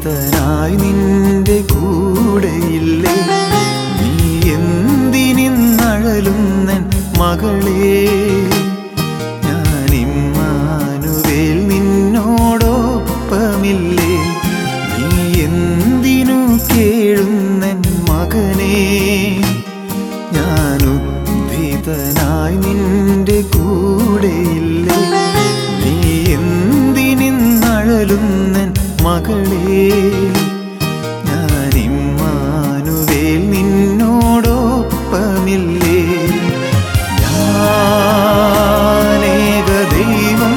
ഉദ്ധിതനായി നിന്റെ കൂടെയില്ലേ? നീ എന്തിനിന്നഴലുന്നൻ മകളേ? ഞാൻ ഇമ്മാനുവേൽ നിന്നോടൊപ്പമില്ലേ? നീ എന്തിനു കേഴുന്നൻ മകനേ? ഞാൻ ഉദ്ധിതനായി നിന്റെ കൂടെയില്ലേ? നീ എന്തിനിന്നഴലുന്നൻ മകളേ? ഞാൻ ഇമ്മാനുവേൽ നിന്നോടൊപ്പമില്ലേ? ഞാനേക ദൈവം,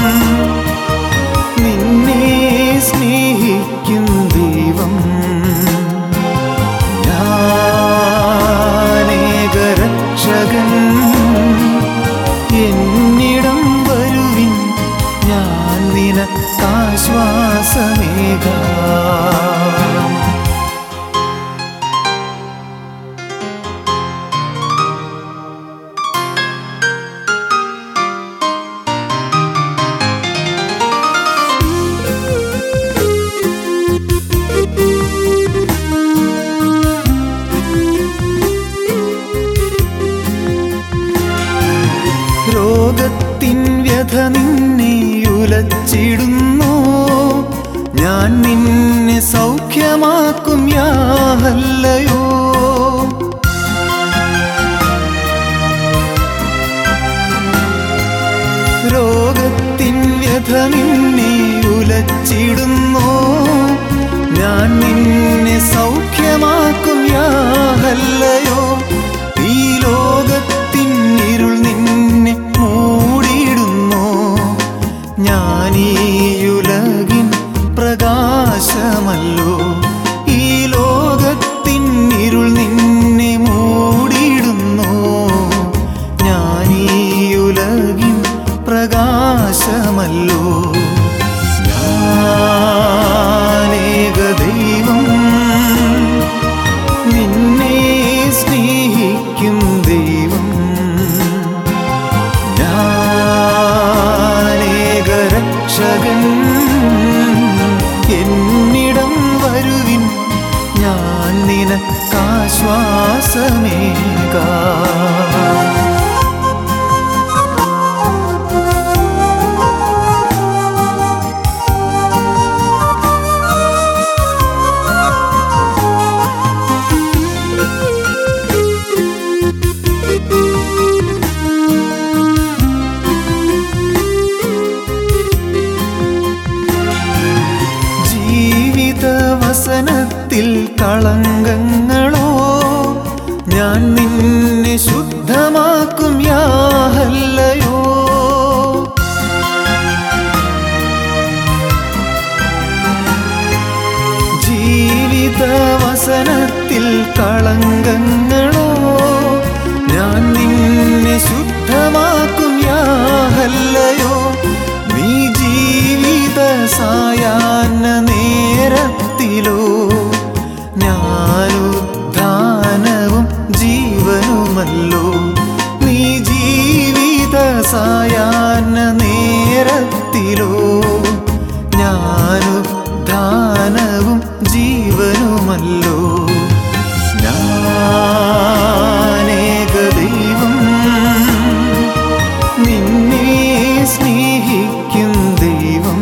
നിന്നെ സ്നേഹിക്കും ദൈവം. ഞാനേക രക്ഷകൻ, എന്നിടം വരുവിൻ, ഞാൻ നിനക്കാശ്വാസമേകാം. രോഗത്തിൻ വ്യഥ നിന്നെ ഉലച്ചിടുന്നു, ഞാൻ നിന്നെ സൗഖ്യമാക്കും യാഹല്ലയോ. രോഗത്തിൻ വ്യഥ നിന്നെ ഉലച്ചിടുന്നു, ഞാൻ നിന്നെ സൗഖ്യമാക്കും യാഹല്ലയോ. ഈ ലോകത്തിൻ ഇരുൾ നിന്നെ മൂടിയിടുന്നു, ഞാനീയുലകിൻ പ്രകാശമല്ലോ. ഈ ലോകത്തിൻ ഇരുൾ നിന്നെ മൂടിയിടുന്നു, ഞാനീയുലകിൻ പ്രകാശമല്ലോ. ഞാനേക ദൈവം, നിന്നെ സ്നേഹിക്കും ദൈവം. ഞാനേക രക്ഷകൻ, എന്നിടം വരുവിൻ, ഞാൻ നിനക്കാശ്വാസമേകാം. ജീവിതവസനത്തിൽ കളങ്കങ്ങളോ, ഞാൻ നിന്നെ ശുദ്ധമാക്കും യാഹല്ലയോ. ജീവിതവസനത്തിൽ കളങ്കങ്ങളോ, ഞാൻ നിന്നെ ശുദ്ധമാക്കും യാഹല്ലയോ. നീ ജീവിത സായാഹ്ന നേരത്തിലോ, ഞാനുദ്ധാനവും ജീവനുമല്ലോ. നീ ജീവിത സായാഹ്ന നേരത്തിലോ, ഞാനുദ്ധാനവും ജീവനുമല്ലോ. ഞാനേക ദൈവം, നിന്നെ സ്നേഹിക്കും ദൈവം.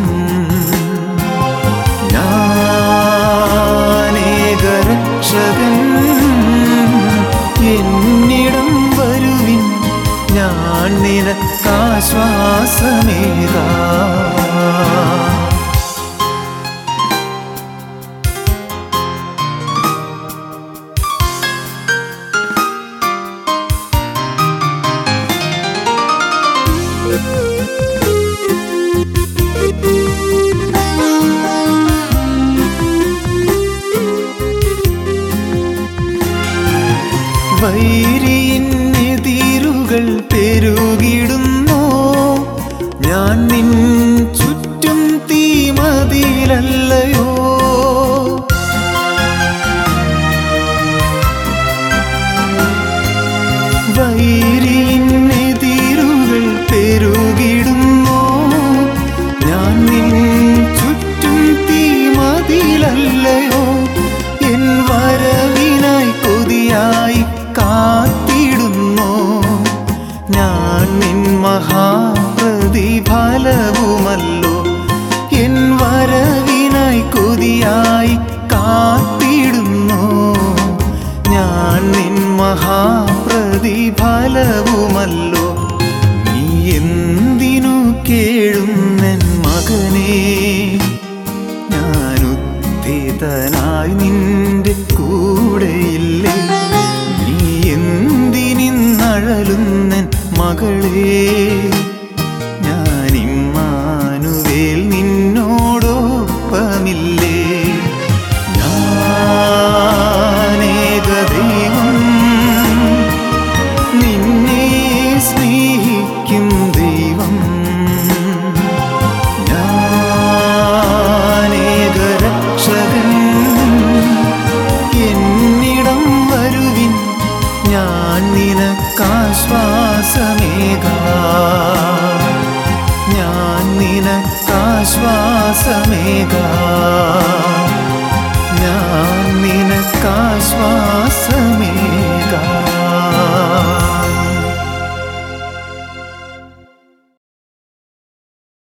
ഞാനേക രക്ഷകൻ, എന്നിടം വരുവിൻ, ഞാൻ നിനക്കാശ്വാസമേകാം. വൈരിയിന്നെതിരുകൾ പെരുകിടുന്നു, ഞാൻ നിൻ ചുറ്റും തീമതിലല്ലയോ. വൈരിയിന്നെതിരുകൾ പെരുകിടുന്നു, ഞാൻ നിൻ ചുറ്റും തീമതിലല്ലയോ. പ്രതിഫലവുമല്ലോ. നീ എന്തിനു കേഴുന്നൻ മകനേ, ഞാൻ ഉദ്ധിതനായി നിന്റെ കൂടെയില്ലേ. നീ എന്തിനിന്നഴലുന്നൻ മകളേ.